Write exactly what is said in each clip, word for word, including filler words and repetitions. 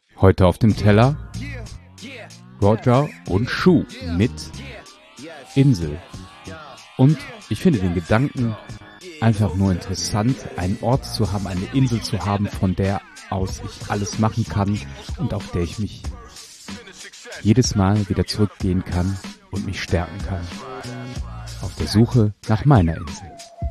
Heute auf dem Teller Roger und Schuh mit Insel. Und ich finde den Gedanken einfach nur interessant, einen Ort zu haben, eine Insel zu haben, von der aus ich alles machen kann und auf der ich mich jedes Mal wieder zurückgehen kann und mich stärken kann. Auf der Suche nach meiner Insel.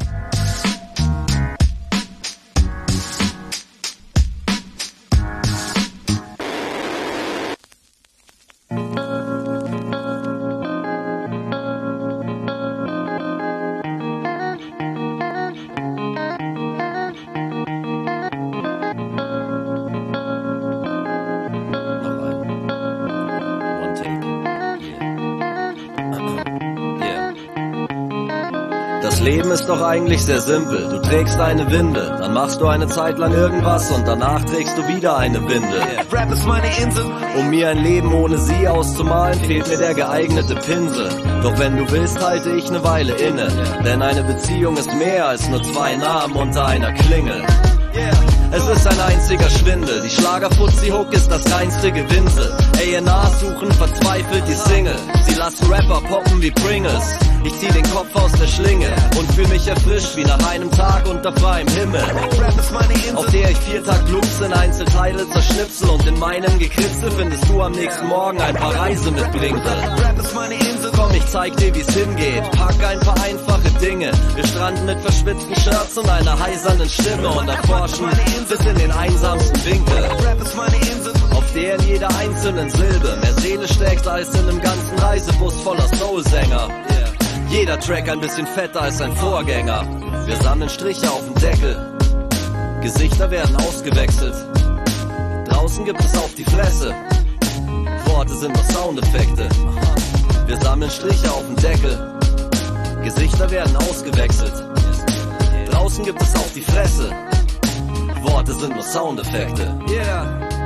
Das Leben ist doch eigentlich sehr simpel. Du trägst eine Windel, dann machst du eine Zeit lang irgendwas und danach trägst du wieder eine Windel. Rap ist meine Insel. Um mir ein Leben ohne sie auszumalen, fehlt mir der geeignete Pinsel. Doch wenn du willst, halte ich eine Weile inne. Denn eine Beziehung ist mehr als nur zwei Namen unter einer Klingel. Es ist ein einziger Schwindel, die Schlager-Fuzzi-Hook ist das reinste Gewinsel. A und R suchen verzweifelt die Single, sie lassen Rapper poppen wie Pringles. Ich zieh den Kopf aus der Schlinge und fühl mich erfrischt wie nach einem Tag unter freiem Himmel. Auf der ich vier Tag Blues in Einzelteile zerschnipsel und in meinem Gekritzel findest du am nächsten Morgen ein paar Reisemitbringsel. Komm, ich zeig dir wie's hingeht, pack ein paar einfache Dinge. Wir stranden mit verschwitzten Shirts und einer heisernen Stimme und erforschen bis in den einsamsten Winkel. Auf der in jeder einzelnen Silbe mehr Seele steckt als in einem ganzen Reisebus voller Soul-Sänger. Jeder Track ein bisschen fetter als sein Vorgänger. Wir sammeln Striche auf dem Deckel, Gesichter werden ausgewechselt. Draußen gibt es auf die Fresse, Worte sind nur Soundeffekte. Wir sammeln Striche auf dem Deckel, Gesichter werden ausgewechselt. Draußen gibt es auf die Fresse, Worte sind nur Soundeffekte. Yeah.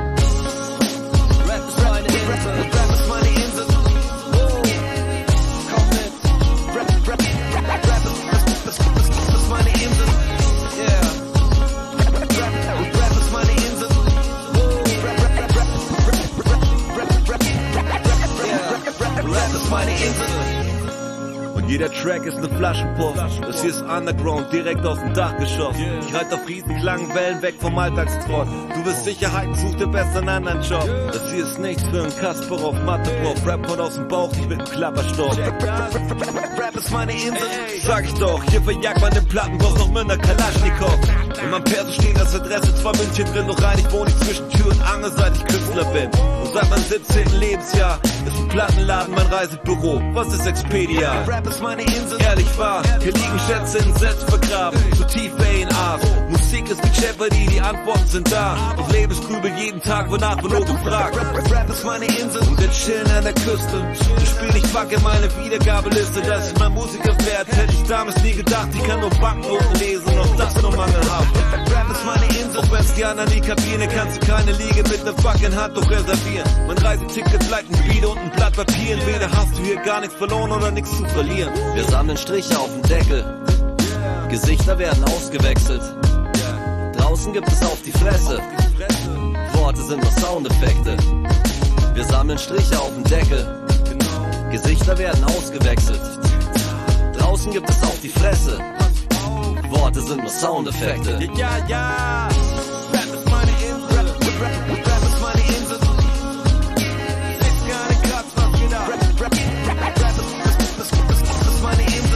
Rap ist meine Insel, Rap ist meine Insel. Oh. Komm mit. Rap, Rap, Rap, Rap ist, das, das, das ist meine Insel. Yeah. Rap, Rap, Rap ist meine Insel. Oh. Rap, Rap, Rap, Rap, Rap, Rap, Rap, Rap, Rap ist meine Insel. Und jeder Track ist ne Flaschenpost. Das hier ist Underground, direkt aus dem Dachgeschoss. Ich reite auf Riesenklang, Wellen weg vom Alltagstrott. Du wirst Sicherheit, such dir besser einen anderen Job. Das hier ist nichts für einen Kasparov, Matheprof. Rap kommt aus dem Bauch, nicht mit dem Klapperstoff. Rap ist meine Insel. Sag ich doch, hier verjagt man den Plattenboss noch mit ner Kalaschnikow. In meinem Perso steht als Adresse zwei München drin. Doch rein, ich wohne nicht zwischen Tür und Angel, seit ich Künstler bin. Und seit meinem siebzehnten Lebensjahr ist ein Plattenladen mein Reisebüro. Was ist Expedia? Rap ist meine Insel. Ehrlich wahr, hier liegen Schätze in Sets vergraben, zu tief A und R's. Musik ist wie Jeopardy, die Antworten sind da. Und Lebensgrübel jeden Tag, wonach wir nur gefragt. Rap, Rap ist meine Insel. Und wir chillen an der Küste. Ich spiel nicht fuck in meine Wiedergabeliste. Das ist mein Musiker wert, hätte ich damals nie gedacht. Ich kann nur Banknoten lesen, auch das nur mangelhaft. Rap ist meine Insel. Auch wenn's die anderen die Kabine, kannst du keine Liege mit ner fucking Hand doch reservieren. Mein Reiseticket bleibt ein Bier und ein Blatt Papier. Entweder hast du hier gar nichts verloren oder nichts zu verlieren. Wir sammeln Striche auf dem Deckel, Gesichter werden ausgewechselt. Draußen gibt es auf die Fresse, Worte sind nur Soundeffekte. Wir sammeln Striche auf dem Deckel, Gesichter werden ausgewechselt. Draußen gibt es auf die Fresse, Worte sind nur Soundeffekte. Ja, ja, Rap ist meine Insel. Rap, Rap, Rap ist meine Insel. Ich seh's gar nicht grad, was geht ab. Rap, Rap, Rap, Rap ist, das, das, das, das ist meine Insel.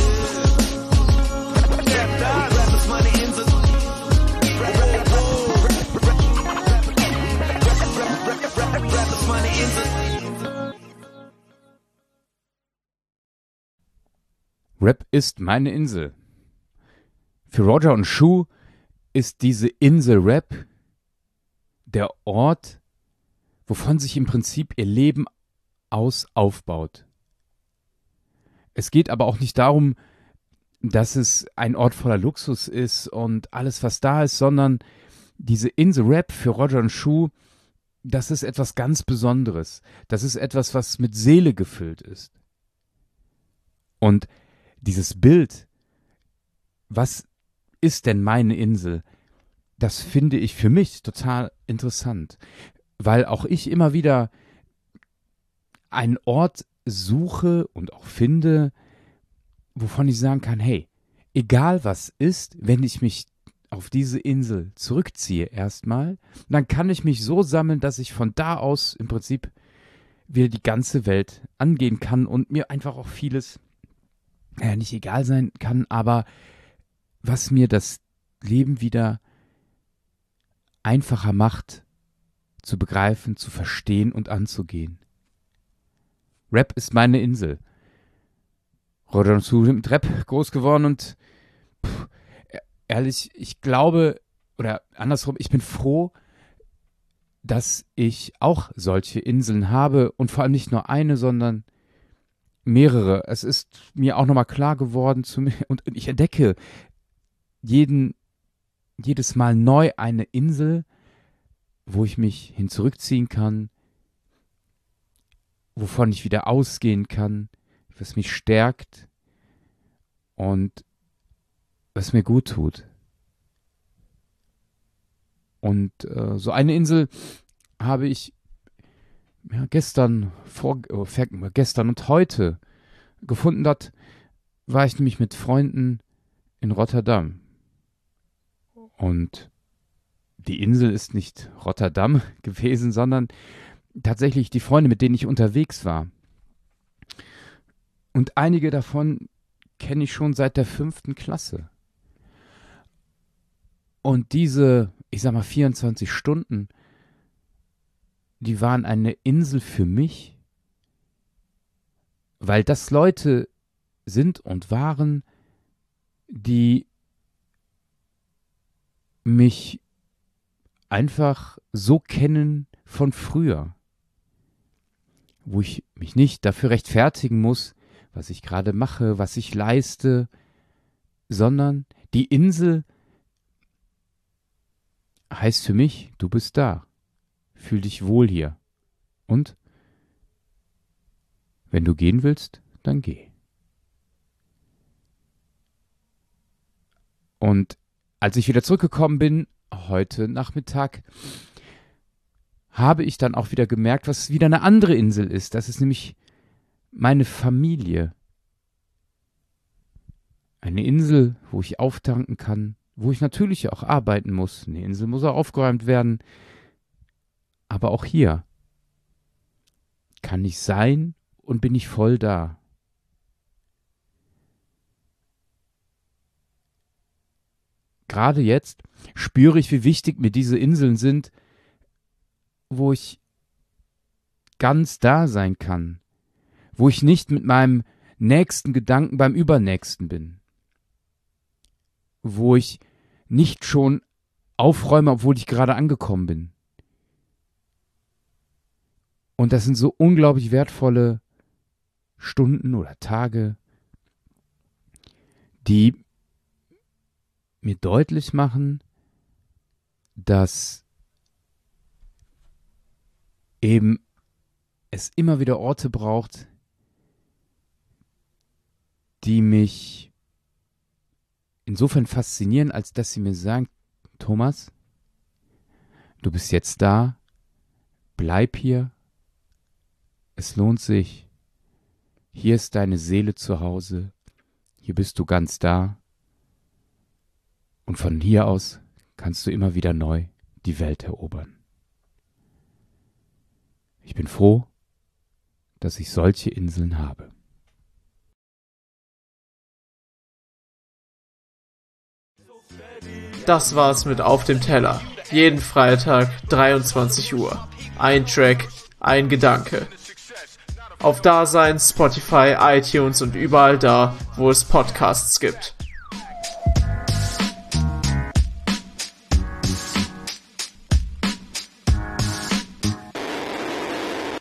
Rap, Rap ist meine Insel. Rap, Rap, Rap, Rap ist meine Insel. Rap ist meine Insel. Für Roger und Schuh ist diese Insel Rap der Ort, wovon sich im Prinzip ihr Leben aus aufbaut. Es geht aber auch nicht darum, dass es ein Ort voller Luxus ist und alles, was da ist, sondern diese Insel Rap für Roger und Schuh, das ist etwas ganz Besonderes. Das ist etwas, was mit Seele gefüllt ist. Und dieses Bild, was ist denn meine Insel? Das finde ich für mich total interessant. weil auch ich immer wieder einen Ort suche und auch finde, wovon ich sagen kann, hey, egal was ist, wenn ich mich auf diese Insel zurückziehe erstmal, dann kann ich mich so sammeln, dass ich von da aus im Prinzip wieder die ganze Welt angehen kann und mir einfach auch vieles ja, nicht egal sein kann, aber was mir das Leben wieder einfacher macht, zu begreifen, zu verstehen und anzugehen. Rap ist meine Insel. Roger und Sue sind mit Rap groß geworden und pff, ehrlich, ich glaube, oder andersrum, ich bin froh, dass ich auch solche Inseln habe und vor allem nicht nur eine, sondern mehrere. Es ist mir auch nochmal klar geworden zu mir, und ich entdecke jeden, jedes Mal neu eine Insel, wo ich mich hin zurückziehen kann, wovon ich wieder ausgehen kann, was mich stärkt und was mir gut tut. Und äh, so eine Insel habe ich ja, gestern, vor, oh, gestern und heute gefunden. Dort war ich nämlich mit Freunden in Rotterdam. Und die Insel ist nicht Rotterdam gewesen, sondern tatsächlich die Freunde, mit denen ich unterwegs war. Und einige davon kenne ich schon seit der fünften Klasse. Und diese, ich sag mal, vierundzwanzig Stunden, die waren eine Insel für mich, weil das Leute sind und waren, die mich einfach so kennen von früher, wo ich mich nicht dafür rechtfertigen muss, was ich gerade mache, was ich leiste, sondern die Insel heißt für mich, du bist da, fühl dich wohl hier und wenn du gehen willst, dann geh. Und als ich wieder zurückgekommen bin, heute Nachmittag, habe ich dann auch wieder gemerkt, was wieder eine andere Insel ist. Das ist nämlich meine Familie. Eine Insel, wo ich auftanken kann, wo ich natürlich auch arbeiten muss. Eine Insel muss auch aufgeräumt werden. Aber auch hier kann ich sein und bin ich voll da. Gerade jetzt spüre ich, wie wichtig mir diese Inseln sind, wo ich ganz da sein kann, wo ich nicht mit meinem nächsten Gedanken beim Übernächsten bin, wo ich nicht schon aufräume, obwohl ich gerade angekommen bin. Und das sind so unglaublich wertvolle Stunden oder Tage, die mir deutlich machen, dass eben es immer wieder Orte braucht, die mich insofern faszinieren, als dass sie mir sagen, Thomas, du bist jetzt da, bleib hier, es lohnt sich, hier ist deine Seele zu Hause, hier bist du ganz da und von hier aus kannst du immer wieder neu die Welt erobern. Ich bin froh, dass ich solche Inseln habe. Das war's mit Auf dem Teller. Jeden Freitag, dreiundzwanzig Uhr. Ein Track, ein Gedanke. Auf Dasein, Spotify, iTunes und überall da, wo es Podcasts gibt.